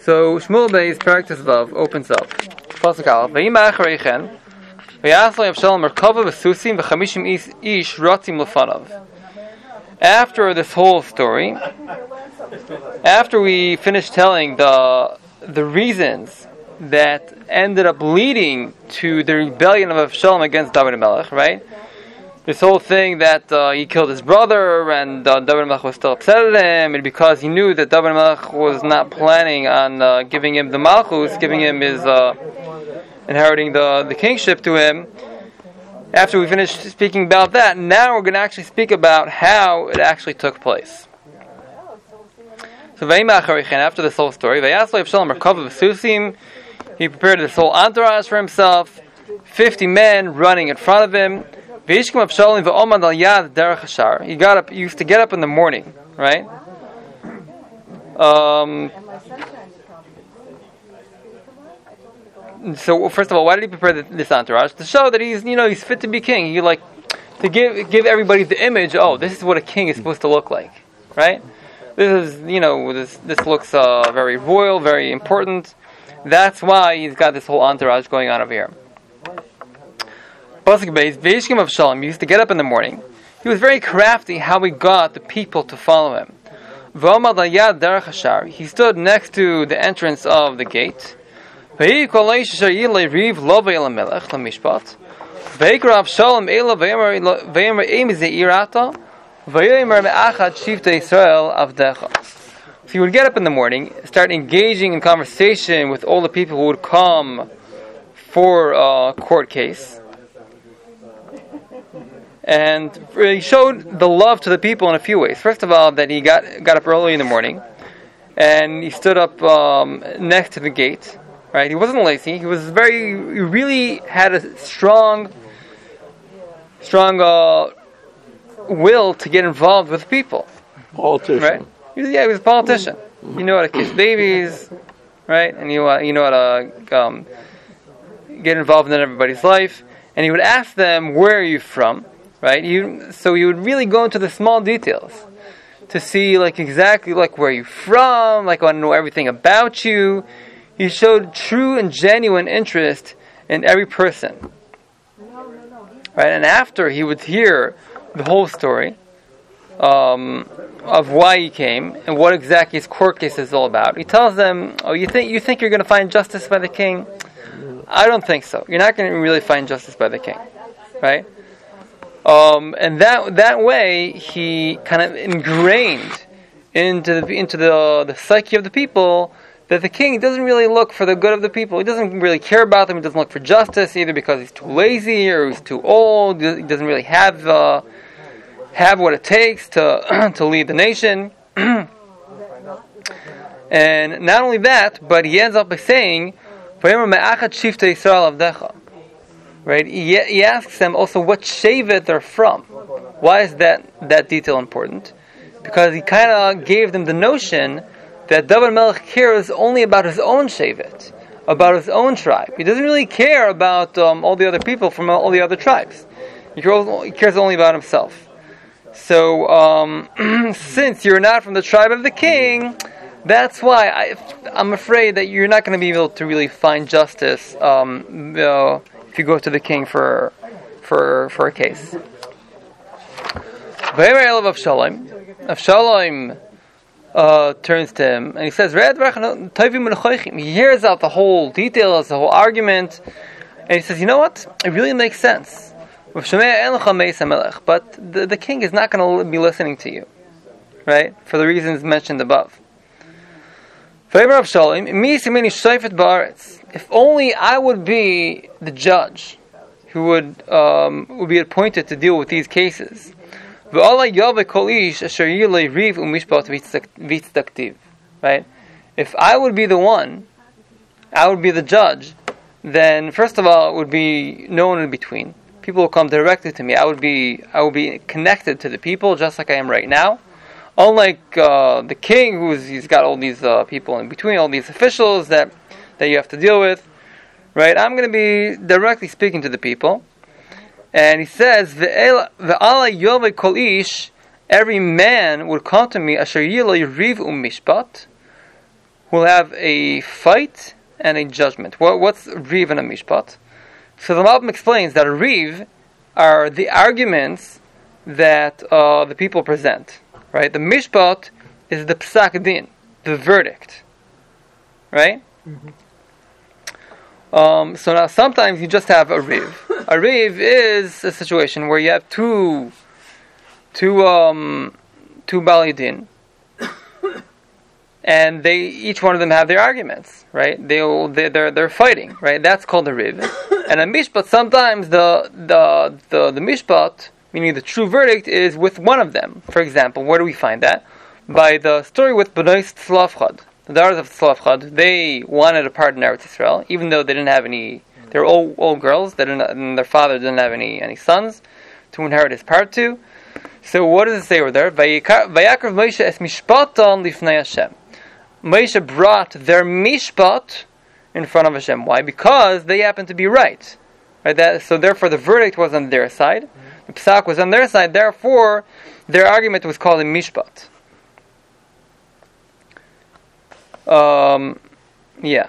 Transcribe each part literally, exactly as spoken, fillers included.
So Shmuel Bey's practice of opens up. Pasuk Aleph. V'yima achareichen, v'yaslo Avshalom merkava v'susim v'chamishim ish ratzim lefanav. After this whole story, after we finished telling the the reasons that ended up leading to the rebellion of Avshalom against David Melech, right? This whole thing that uh, he killed his brother, and uh, David Melech was still upset at him, and because he knew that David Melech was not planning on uh, giving him the Malchus, giving him his uh, inheriting the the kingship to him. After we finished speaking about that, now we're going to actually speak about how it actually took place. So, after this whole story, he prepared this whole entourage for himself, fifty men running in front of him. He got up. He used to get up in the morning, right? Um, so first of all, why did he prepare this entourage? To show that he's, you know, he's fit to be king. He like to give give everybody the image. Oh, this is what a king is supposed to look like, right? This is, you know, this this looks uh, very royal, very important. That's why he's got this whole entourage going on over here. Pasuk Beis, Veishkim Avshalom used to get up in the morning. He was very crafty how he got the people to follow him. V'omad al-yad derech hashar. He stood next to the entrance of the gate. V'hi kol eish asher yilei riv lovei el melech l'mishpat. V'hikra Avshalom ela v'yomer eim ze'irata. V'yomer me'achad shivtei Yisrael avdecha. So he would get up in the morning, start engaging in conversation with all the people who would come for a court case. And he showed the love to the people in a few ways. First of all, that he got got up early in the morning, and he stood up um, next to the gate. Right? He wasn't lazy. He was very. He really had a strong, strong uh, will to get involved with people. Politician. Right? He was, yeah, he was a politician. You know how to kiss babies, right? And you uh, you know how to um, get involved in everybody's life. And he would ask them, "Where are you from?" Right? You, so you would really go into the small details to see, like, exactly, like, where you're from, like, I want to know everything about you. He showed true and genuine interest in every person. Right? And after he would hear the whole story um, of why he came and what exactly his court case is all about, he tells them, "Oh, you think you think you're going to find justice by the king? I don't think so. You're not going to really find justice by the king." Right? Um, and that that way he kind of ingrained into the into the the psyche of the people that the king doesn't really look for the good of the people. He doesn't really care about them. He doesn't look for justice, either because he's too lazy or he's too old. He doesn't really have uh, have what it takes to to lead the nation. And not only that, but he ends up by saying, right? He, he asks them also what shevet they're from. Why is that that detail important? Because he kind of gave them the notion that David Melech cares only about his own shevet, about his own tribe. He doesn't really care about um, all the other people from all the other tribes. He cares, he cares only about himself. So, um, since you're not from the tribe of the king, that's why I, I'm afraid that you're not going to be able to really find justice um, uh, if you go to the king for for for a case. Avshalom Avshalom uh, turns to him and he says, he hears out the whole details, the whole argument, and he says, "You know what? It really makes sense. But the, the king is not going to be listening to you, right? For the reasons mentioned above. If only I would be the judge who would um, would be appointed to deal with these cases. Right? If I would be the one, I would be the judge, then first of all, it would be no one in between. People will come directly to me. I would be I would be connected to the people just like I am right now. Unlike uh, the king, who's he's got all these uh, people in between, all these officials that, that you have to deal with, right? I'm going to be directly speaking to the people, and he says, "Ve'ala yove kol ish," every man would come to me, "asher yilo yiriv u'mishpat," will have a fight and a judgment. What, what's Riv and a Mishpat? So the Malbim explains that a Riv are the arguments that uh, the people present. Right? The Mishpat is the Psak Din, the verdict. Right? Mm-hmm. Um, so now sometimes you just have a Riv. A Riv is a situation where you have two two um, two Bali Din, and they each one of them have their arguments, right? They they they're they're fighting, right? That's called a Riv. And a Mishpat, sometimes the the the the Mishpat, meaning the true verdict, is with one of them. For example, where do we find that? By the story with Bnei Tzlafchad. The daughters of Tzlafchad, they wanted a part in Eretz Yisrael, even though they didn't have any. They were old, old girls. They didn't, and their father didn't have any, any sons to inherit his part to. So what does it say over there? Vayakar Moshe es mishpaton lifnei Hashem. Moshe brought their mishpat in front of Hashem. Why? Because they happened to be right. Right. That, so therefore, the verdict was on their side. The psak was on their side. Therefore, their argument was called a mishpat. Um, yeah.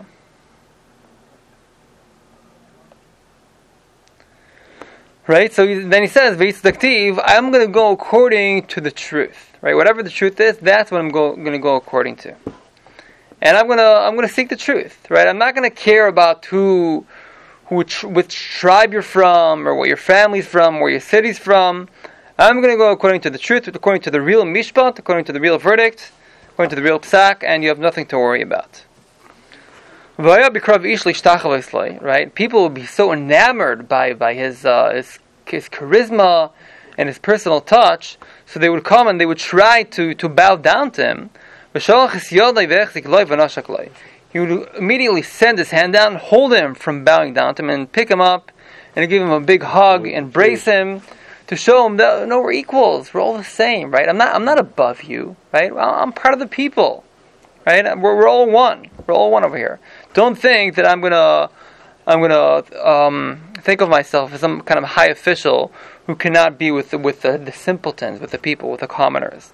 Right, so then he says, I'm going to go according to the truth. Right, whatever the truth is, that's what I'm go, going to go according to. And I'm going to I'm going to seek the truth. Right, I'm not going to care about who, who, which tribe you're from, or what your family's from, where your city's from. I'm going to go according to the truth, according to the real mishpat, according to the real verdict, according to the real psak, and you have nothing to worry about. Right? People will be so enamored by, by his, uh, his his charisma and his personal touch, so they would come and they would try to, to bow down to him. He would immediately send his hand down, hold him from bowing down to him, and pick him up and give him a big hug, embrace him, to show him that no, we're equals, we're all the same, right? I'm not I'm not above you, right? I'm part of the people, right? We're we're all one. We're all one over here. Don't think that I'm gonna I'm gonna um, think of myself as some kind of high official who cannot be with the, with the, the simpletons, with the people, with the commoners.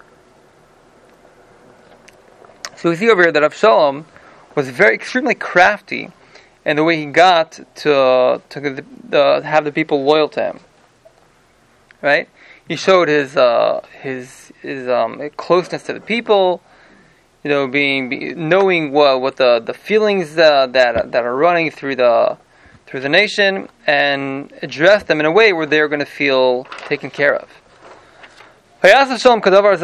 So we see over here that Avshalom was very extremely crafty in the way he got to to uh, have the people loyal to him. Right? He showed his uh, his his um, closeness to the people. You know, being, be, knowing what what the the feelings uh, that that are running through the through the nation, and address them in a way where they're going to feel taken care of. Everyone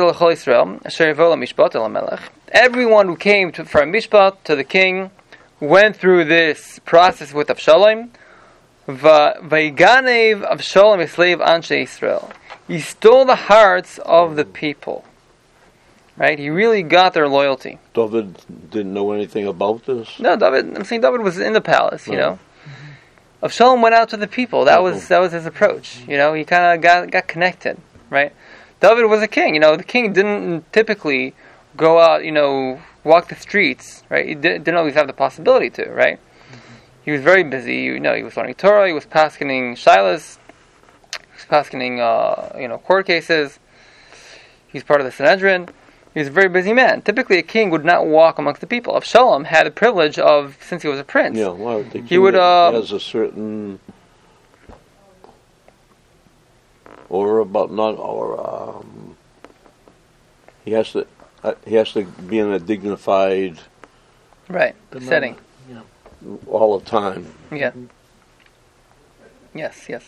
who came to, for a mishpat to the king went through this process with Avshalom. Vayganev Avshalom Yislev Anshe Yisrael. He stole the hearts of the people. Right? He really got their loyalty. David didn't know anything about this? No, David, I'm saying David was in the palace, you no. know. Avshalom went out to the people. That was that was his approach. You know, he kind of got got connected, right? David was a king. You know, the king didn't typically go out, you know, walk the streets, right? He did, didn't always have the possibility to, right? He was very busy. You know, he was learning Torah. He was paskening shilas. He was paskening, uh, you know, court cases. He's part of the Sanhedrin. He was a very busy man. Typically, a king would not walk amongst the people. Avshalom had the privilege of, since he was a prince, yeah, well, the king he would uh, has a certain, or about not, or um, he has to, uh, he has to be in a dignified, right setting, yeah. all the time. Yeah. Yes. Yes.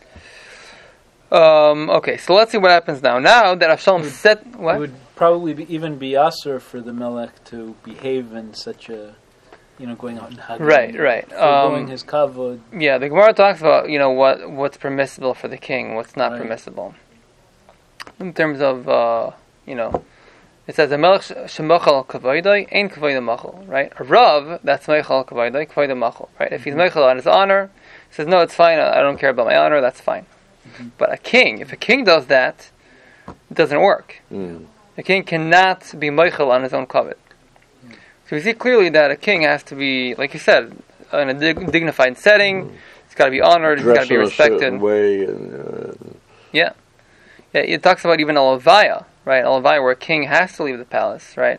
Um, okay, so let's see what happens now. Now that Avshalom set, what? It would probably be, even be usher for the Melech to behave in such a, you know, going out and hugging. Right, right. Foregoing um, his kavod. Yeah, the Gemara talks about, you know, what what's permissible for the king, what's not right. permissible. In terms of, uh, you know, it says, a Melech shemachal kavaydai, ain't kavayda machal, right? A Rav, that's mechal kavaydai, kavayda machal, right? If he's mechal on his honor, he says, no, it's fine, I don't care about my honor, that's fine. Mm-hmm. But a king, if a king does that, it doesn't work. Mm. A king cannot be meichel on his own kavod. Mm. So we see clearly that a king has to be, like you said, in a dig- dignified setting. Mm. He's got to be honored. Dress he's got to be respected. In a certain way. And, uh, yeah, yeah. It talks about even a levaya, right? A levaya where a king has to leave the palace, right?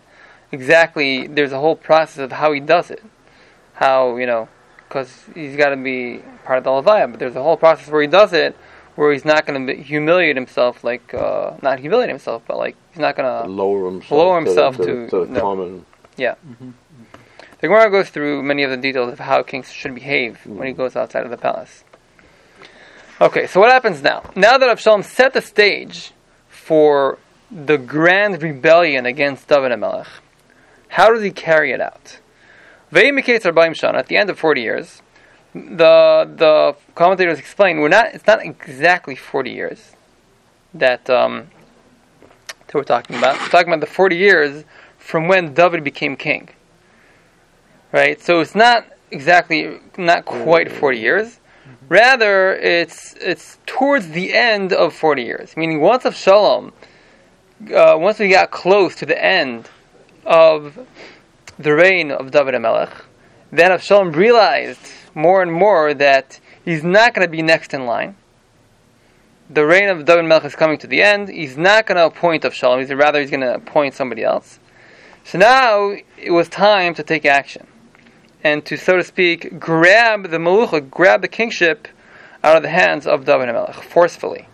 exactly. There's a whole process of how he does it. How, you know, because he's got to be part of the Levaya, but there's a whole process where he does it, where he's not going to humiliate himself, like, uh, not humiliate himself, but like, he's not going to lower himself, lower himself to, to, to, to no. common. Yeah. Mm-hmm. The Gemara goes through many of the details of how kings should behave mm. when he goes outside of the palace. Okay, so what happens now? Now that Avshalom set the stage for the grand rebellion against David HaMelech, how does he carry it out? At the end of forty years, the the commentators explain we're not. It's not exactly forty years that um, that we're talking about. We're talking about the forty years from when David became king. Right, so it's not exactly, not quite forty years. Rather, it's it's towards the end of forty years. Meaning, once Avshalom, uh, once we got close to the end of the reign of David HaMelech, then Avshalom realized more and more that he's not going to be next in line. The reign of David HaMelech is coming to the end. He's not going to appoint Avshalom. He's rather he's going to appoint somebody else. So now it was time to take action and to, so to speak, grab the Melucha, grab the kingship out of the hands of David HaMelech forcefully.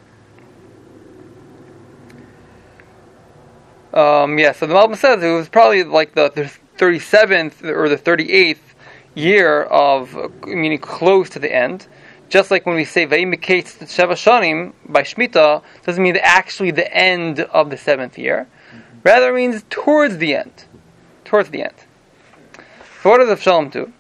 Um, yeah, so the Malbim says it was probably like the, the thirty-seventh or the thirty-eighth year of, meaning close to the end. Just like when we say Vayimiketz Sheva Shanim by Shemitah, doesn't mean actually the end of the seventh year. Mm-hmm. Rather, it means towards the end. Towards the end. So what does Avshalom do?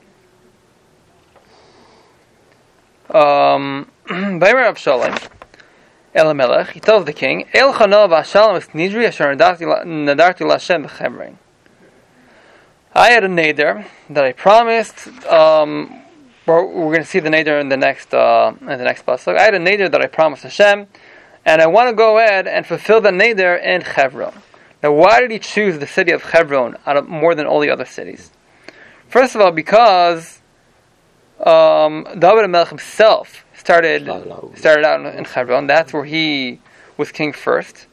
Um, Vaymer Avshalom El HaMelech, he tells the king, El Chana v'Avshalom es nidri asher nadarti l'Hashem b'Chevron. I had a neder that I promised. Um, we're, we're going to see the neder in the next uh, in the next pasuk. I had a neder that I promised Hashem, and I want to go ahead and fulfill the neder in Chevron. Now, why did he choose the city of Hebron out of more than all the other cities? First of all, because um, David HaMelech himself started started out in, in Hebron. That's where he was king first,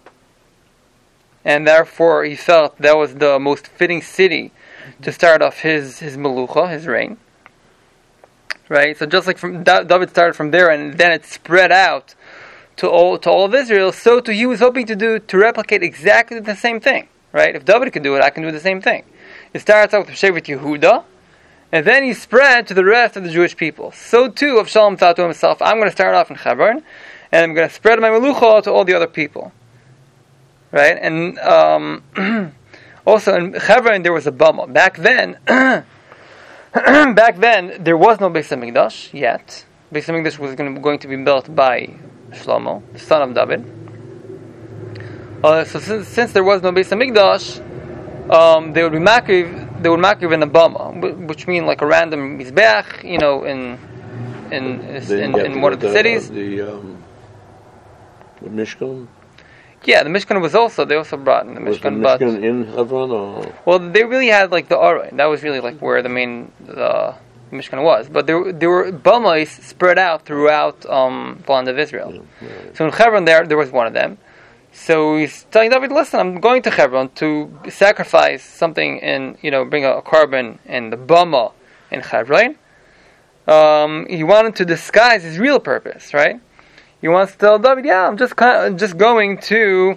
and therefore he felt that was the most fitting city to start off his his melucha, his reign. Right. So just like from David started from there, and then it spread out to all to all of Israel. So too he was hoping to do to replicate exactly the same thing. Right. If David could do it, I can do the same thing. It starts out with Shevet Yehuda, and then he spread to the rest of the Jewish people. So too, Avshalom thought to himself, I'm going to start off in Hebron, and I'm going to spread my melucha to all the other people. Right? And um, also in Hebron there was a bama. Back then, back then there was no Beis HaMikdash yet. Beis HaMikdash was going to, going to be built by Shlomo, the son of David. Uh, so since, since there was no Beis HaMikdash, um, they would be makriv. They would makriv in a bama, which means like a random mizbeach, you know, in in in, in, in one of the, the cities. The, um, the Mishkan. Yeah, the Mishkan was also. They also brought in the was Mishkan. The but, Mishkan in Hebron, or? Well, they really had like the Aron. That was really like where the main the Mishkan was. But there there were bamais spread out throughout um, the land of Israel. Yeah, right. So in Hebron, there there was one of them. So he's telling David, listen, I'm going to Hebron to sacrifice something and, you know, bring a, a carbon and the bama in Hebron. Um, he wanted to disguise his real purpose, right? He wants to tell David, yeah, I'm just kind of, just going to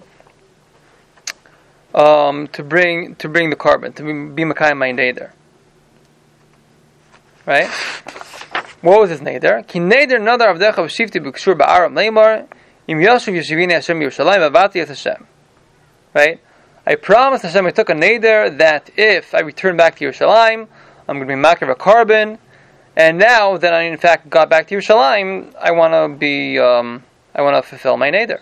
um, to bring to bring the carbon, to be, be Mekayim my neder. Right? What was his neder? Ki neder nadar avdecha v'shivti b'kshur ba'aram leimar. Right? I promised Hashem, I took a neder that if I return back to Yerushalayim, I'm going to be makriv a carbon, and now that I in fact got back to Yerushalayim, I want to be, um, I want to fulfill my neder.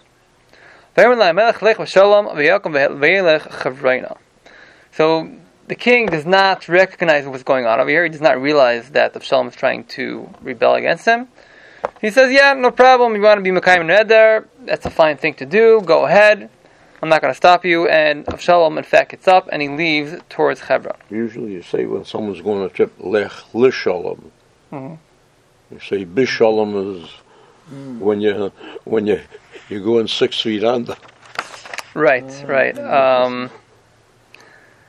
So the king does not recognize what's going on over here. He does not realize that Avshalom is trying to rebel against him. He says, yeah, no problem. You want to be Mekayim Neder, that's a fine thing to do. Go ahead. I'm not going to stop you. And Avshalom, in fact, gets up and he leaves towards Hebron. Usually you say when someone's going on a trip, Lech Lishalom. Mm-hmm. You say Bishalom is mm. when you when you you're going six feet under. Right, right. Um,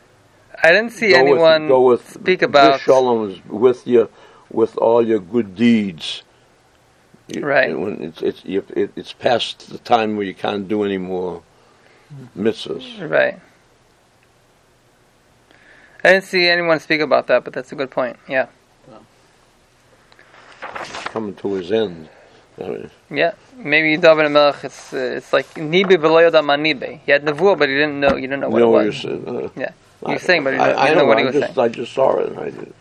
I didn't see go anyone with, go with speak about Shalom is with your with all your good deeds. You, right. When it's it's you, it, it's past the time where you can't do any more mitzvahs. Right. I didn't see anyone speak about that, but that's a good point. Yeah. Coming to his end. I mean, yeah. Maybe David HaMelech, it's uh, it's like nibe b'lo yoda ma nibe. He had nevuah, but he didn't know. You didn't know what you know it what was. you're saying. Uh, yeah. You I, were saying, but you I, didn't, you I didn't know, know what I he was just, saying. I just saw it. And I did.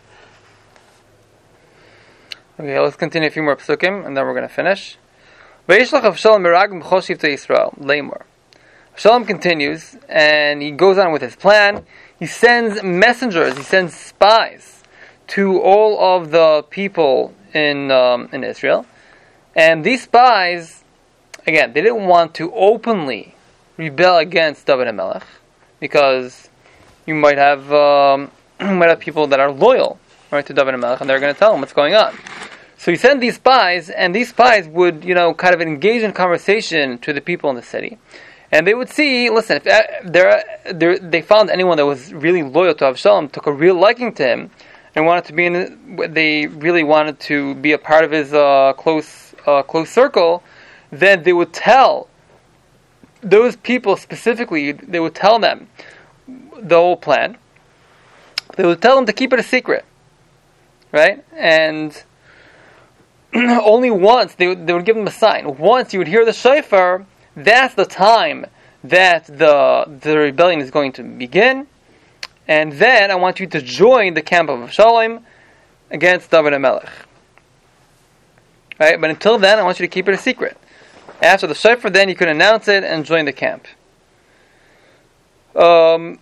Okay, let's continue a few more psukim, and then we're going to finish. Vayishlach Avshalom meragim choshiv to Yisrael leimor. Avshalom continues, and he goes on with his plan. He sends messengers, he sends spies to all of the people in um, in Israel. And these spies, again, they didn't want to openly rebel against David HaMelech, because you might have um, you might have people that are loyal, right, to David HaMelech, and they're going to tell him what's going on. So he sent these spies, and these spies would, you know, kind of engage in conversation to the people in the city. And they would see, listen, if they're, they're, they found anyone that was really loyal to Avshalom, took a real liking to him, and wanted to be in, they really wanted to be a part of his uh, close uh, close circle, then they would tell those people specifically, they would tell them the whole plan. They would tell them to keep it a secret, right? And only once, they would, they would give them a sign. Once you would hear the shofar, that's the time that the the rebellion is going to begin. And then I want you to join the camp of Avshalom against David HaMelech. Right? But until then, I want you to keep it a secret. After the shofar, then you can announce it and join the camp. Um...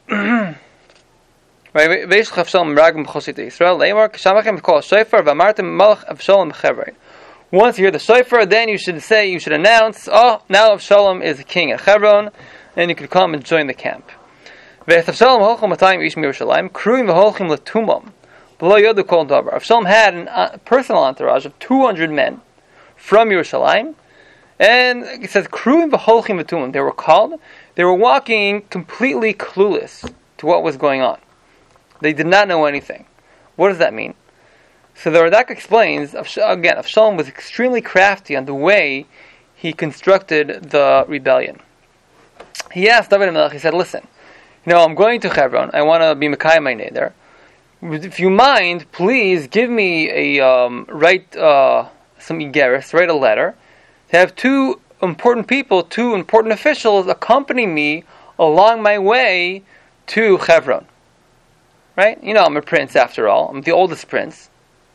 Right, Vayishlach Avshalom meragim b'choshit Yisrael leimor k'shamachem kol shofar v'amartem malach Avshalom b'Chevron. Once you hear the shofar, then you should say, you should announce, oh, now Avshalom is king at Hebron, and you can come and join the camp. V'et Avshalom holchim matayim ish miYerushalayim kruim v'holchim letumam b'lo yodu kol davar. Avshalom had a uh, personal entourage of two hundred men from Yerushalayim, and it says kruim v'holchim letumam. They were called. They were walking completely clueless to what was going on. They did not know anything. What does that mean? So the Radak explains, again, Avshalom was extremely crafty on the way he constructed the rebellion. He asked David HaMelech, he said, listen, you know, I'm going to Hebron, I want to be Mekayim my neder. If you mind, please give me a, um, write uh, some igeris, write a letter, to have two important people, two important officials accompany me along my way to Hebron. Right? You know, I'm a prince after all. I'm the oldest prince.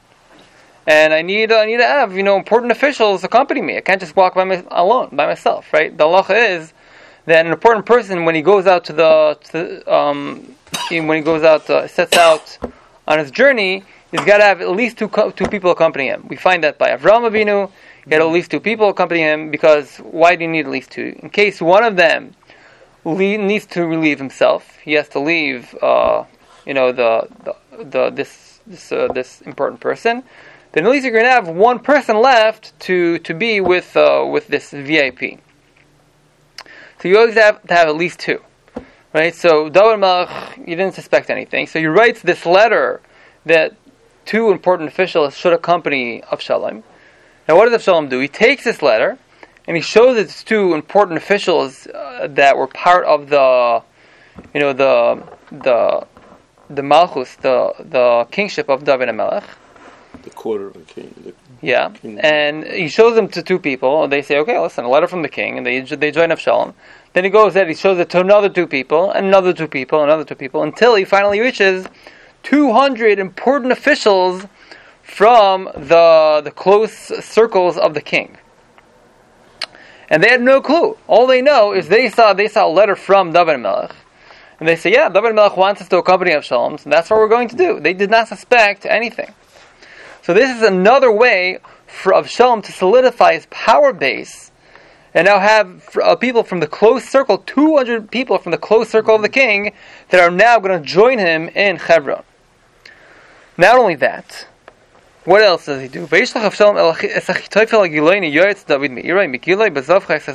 And I need, uh, I need to have, you know, important officials accompany me. I can't just walk by my, alone, by myself, right? The halacha is that an important person, when he goes out to the, to, um, when he goes out, uh, sets out on his journey, he's got to have at least two two people accompany him. We find that by Avraham Avinu, he had at least two people accompany him, because why do you need at least two? In case one of them le- needs to relieve himself, he has to leave, uh, you know, the, the, the this this uh, this important person, then at least you're going to have one person left to, to be with uh, with this V I P. So you always have to have at least two, right? So David HaMelech, you didn't suspect anything, so he writes this letter that two important officials should accompany Avshalom. Now, what does Avshalom do? He takes this letter and he shows it to two important officials uh, that were part of the, you know, the the the Malchus, the the kingship of David HaMelech. The quarter of the king. The yeah, king. And he shows them to two people, and they say, okay, listen, a letter from the king, and they they join Avshalom. Then he goes there, he shows it to another two people, and another two people, and another two people, until he finally reaches two hundred important officials from the the close circles of the king. And they had no clue. All they know is they saw they saw a letter from David HaMelech. And they say, yeah, David HaMelech wants us to accompany Avshalom, and that's what we're going to do. They did not suspect anything. So this is another way for Avshalom to solidify his power base, and now have uh, people from the close circle, two hundred people from the close circle of the king, that are now going to join him in Hebron. Not only that, what else does he do?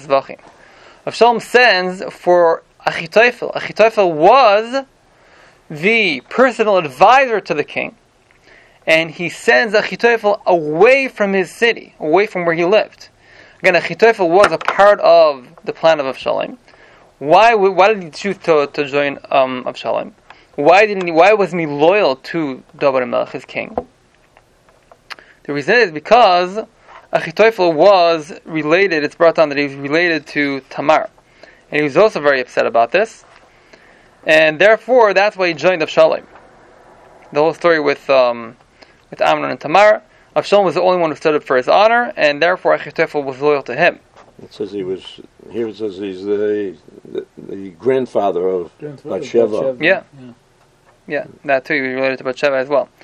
Avshalom sends for Achitophel. Achitophel was the personal advisor to the king, and he sends Achitophel away from his city, away from where he lived. Again, Achitophel was a part of the plan of Avshalom. Why? Why did he choose to, to join um, Avshalom? Why didn't he? Why wasn't he loyal to David HaMelech, his king? The reason is because Achitophel was related. It's brought down that he was related to Tamar, and he was also very upset about this, and therefore that's why he joined Avshalom. The whole story with um, with Amnon and Tamar. Avshalom was the only one who stood up for his honor, and therefore Achitophel was loyal to him. It says he was. Here it says he's the the, the grandfather of Grandfather of Bathsheba. Bathsheba. Yeah. Yeah. Yeah, that too, he was related to Bathsheba as well.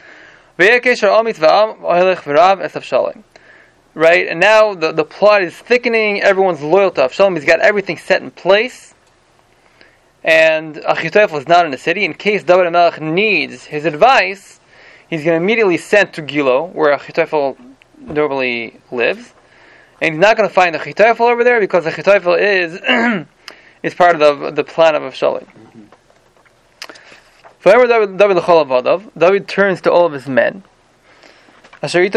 Right, and now the, the plot is thickening, everyone's loyal to Avshalom, he's got everything set in place, and Achitophel is not in the city. In case David HaMelech needs his advice, he's going to immediately send to Gilo, where Achitophel normally lives, and he's not going to find Achitophel over there, because Achitophel is is part of the, the plan of Avshalom. David, David, David turns to all of his men. Sorry,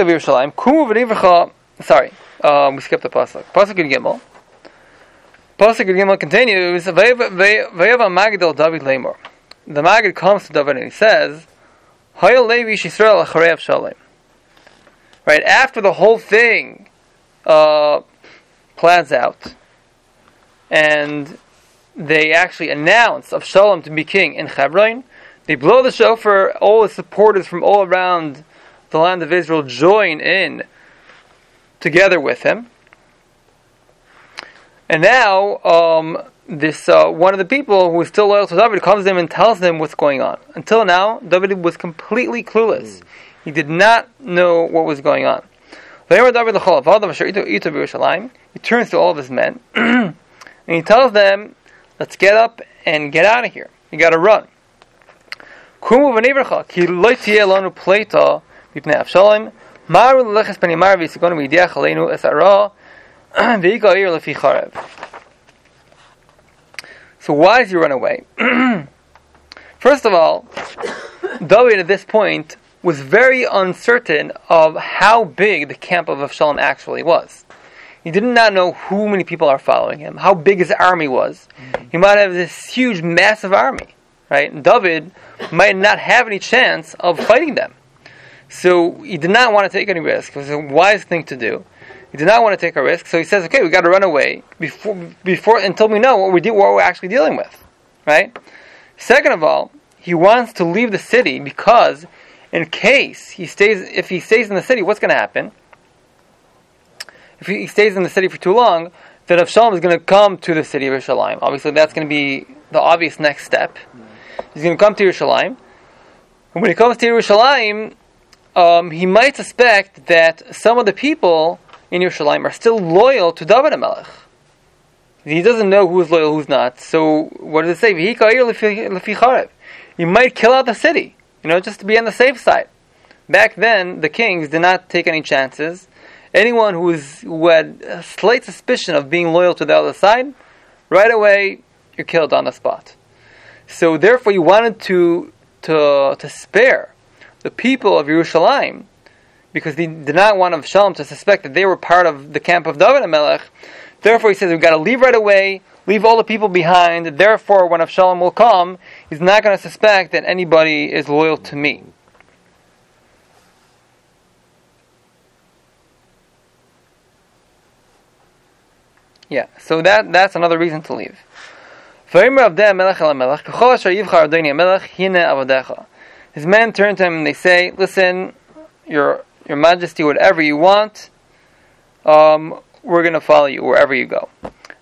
um, we skipped the pasuk. Pasuk in Gimel. Pasuk in Gimel continues. David Lemor. The Maggid comes to David and he says, "Hayel Levi Yisrael acharei Avshalom." Right after the whole thing uh, plans out, and they actually announce Avshalom to be king in Hebron. They blow the shofar, all the supporters from all around the land of Israel join in together with him. And now, um, this uh, one of the people who is still loyal to David comes to him and tells them what's going on. Until now, David was completely clueless. Mm. He did not know what was going on. He turns to all of his men, and he tells them, let's get up and get out of here. You got to run. Kumu v'nivrcha, ki lo tiye lanu pleita mipnei Avshalom, maru l'leches ben yamar v'yisigonu v'yidiach aleinu es hara v'yika ir lefi charev. So why does he run away? First of all, David at this point was very uncertain of how big the camp of Avshalom actually was. He did not know who many people are following him, how big his army was. He might have this huge, massive army, right? And David might not have any chance of fighting them. So he did not want to take any risk. It was a wise thing to do. He did not want to take a risk, so he says, okay, we got to run away before, before until we know what, we de- what we're actually dealing with, right? Second of all, he wants to leave the city because in case he stays, if he stays in the city, what's going to happen? If he stays in the city for too long, then Avshalom is going to come to the city of Yerushalayim. Obviously, that's going to be the obvious next step. He's going to come to Yerushalayim. And when he comes to Yerushalayim, um, he might suspect that some of the people in Yerushalayim are still loyal to David HaMelech. He doesn't know who's loyal, who's not. So, what does it say? He might kill out the city, you know, just to be on the safe side. Back then, the kings did not take any chances. Anyone who, was, who had a slight suspicion of being loyal to the other side, right away, you're killed on the spot. So therefore, he wanted to to to spare the people of Yerushalayim, because he did not want Avshalom to suspect that they were part of the camp of David HaMelech. Therefore, he says, we've got to leave right away, leave all the people behind. Therefore, when Avshalom will come, he's not going to suspect that anybody is loyal to me. Yeah, so that that's another reason to leave. His men turn to him and they say, listen, your your majesty, whatever you want, um, we're going to follow you wherever you go.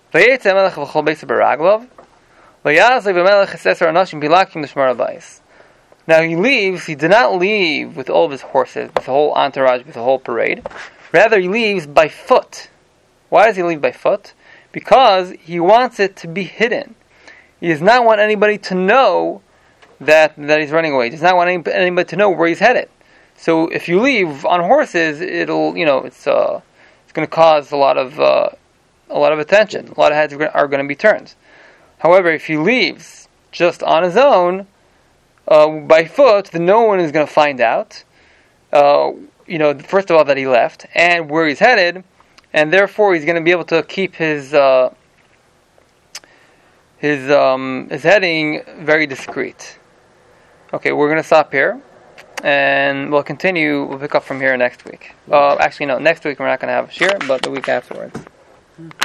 Now he leaves, he did not leave with all of his horses, with the whole entourage, with the whole parade. Rather, he leaves by foot. Why does he leave by foot? Because he wants it to be hidden. He does not want anybody to know that that he's running away. He does not want any, anybody to know where he's headed. So if you leave on horses, it'll, you know, it's uh, it's going to cause a lot of uh, a lot of attention. A lot of heads are going to be turned. However, if he leaves just on his own, uh, by foot, then no one is going to find out. Uh, you know, first of all, that he left and where he's headed, and therefore he's going to be able to keep his uh, his um, his heading very discreet. Okay, we're going to stop here, and we'll continue. We'll pick up from here next week. Uh, actually, no, next week we're not going to have a shir, but the week afterwards.